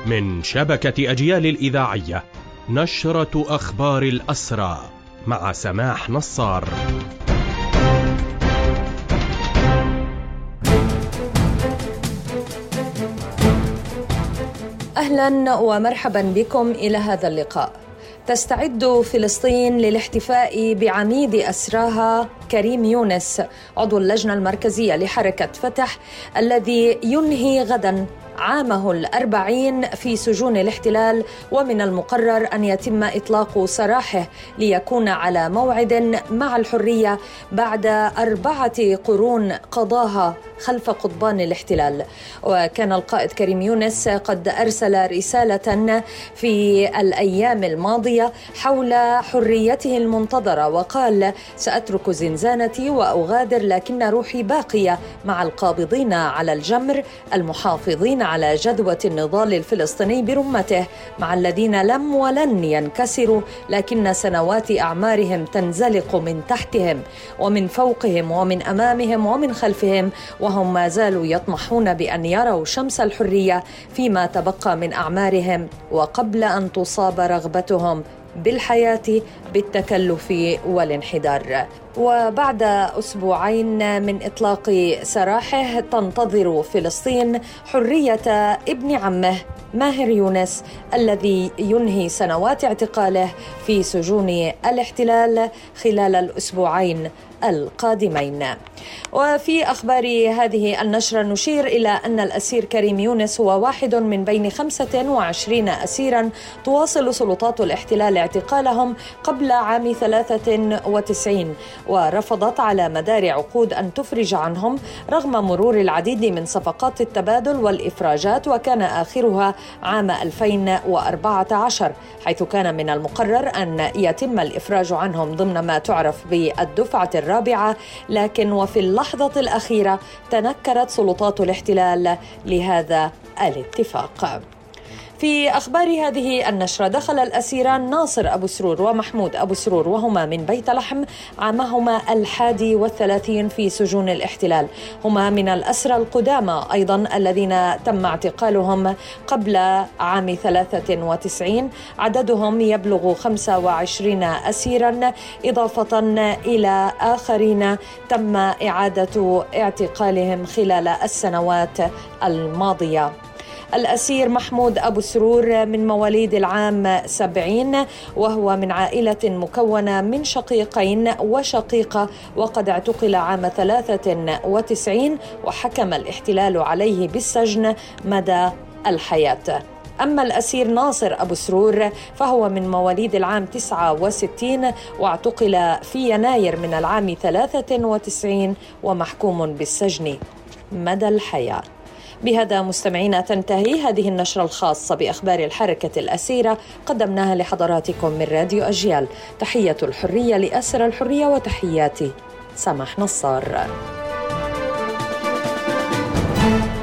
من شبكة أجيال الإذاعية، نشرة أخبار الأسرى مع سماح نصار. أهلا ومرحبا بكم إلى هذا اللقاء. تستعد فلسطين للاحتفاء بعميد أسراها كريم يونس، عضو اللجنة المركزية لحركة فتح، الذي ينهي غدا عامه 40 في سجون الاحتلال، ومن المقرر أن يتم إطلاق سراحه ليكون على موعد مع الحرية بعد 4 قرون قضاها خلف قضبان الاحتلال. وكان القائد كريم يونس قد أرسل رسالة في الأيام الماضية حول حريته المنتظرة، وقال: سأترك زنزانتي وأغادر، لكن روحي باقية مع القابضين على الجمر، المحافظين على جذوة النضال الفلسطيني برمته، مع الذين لم ولن ينكسروا، لكن سنوات أعمارهم تنزلق من تحتهم ومن فوقهم ومن أمامهم ومن خلفهم، وهم ما زالوا يطمحون بأن يروا شمس الحرية فيما تبقى من أعمارهم، وقبل أن تصاب رغبتهم بالحياة بالتكلف والانحدار. وبعد أسبوعين من إطلاق سراحه تنتظر فلسطين حرية ابن عمه ماهر يونس، الذي ينهي سنوات اعتقاله في سجون الاحتلال خلال الأسبوعين القادمين. وفي أخبار هذه النشرة نشير إلى أن الأسير كريم يونس هو واحد من بين 25 أسيرا تواصل سلطات الاحتلال اعتقالهم قبل عام 93، ورفضت على مدار عقود أن تفرج عنهم رغم مرور العديد من صفقات التبادل والإفراجات، وكان آخرها عام 2014، حيث كان من المقرر أن يتم الإفراج عنهم ضمن ما تعرف بالدفعة الرابعة، لكن وفي اللحظة الأخيرة تنكرت سلطات الاحتلال لهذا الاتفاق. في أخبار هذه النشرة، دخل الأسيران ناصر أبو سرور ومحمود أبو سرور، وهما من بيت لحم، عامهما 31 في سجون الاحتلال. هما من الأسرى القدامى أيضا الذين تم اعتقالهم قبل عام 93، عددهم يبلغ 25 أسيرا، إضافة إلى آخرين تم إعادة اعتقالهم خلال السنوات الماضية. الأسير محمود أبو سرور من مواليد العام 70، وهو من عائلة مكونة من شقيقين وشقيقة، وقد اعتقل عام 93 وحكم الاحتلال عليه بالسجن مدى الحياة. أما الأسير ناصر أبو سرور فهو من مواليد العام 69، واعتقل في يناير من العام 93 ومحكوم بالسجن مدى الحياة. بهذا مستمعينا تنتهي هذه النشرة الخاصة بأخبار الحركة الأسيرة، قدمناها لحضراتكم من راديو أجيال. تحية الحرية لأسر الحرية، وتحياتي سماح نصار.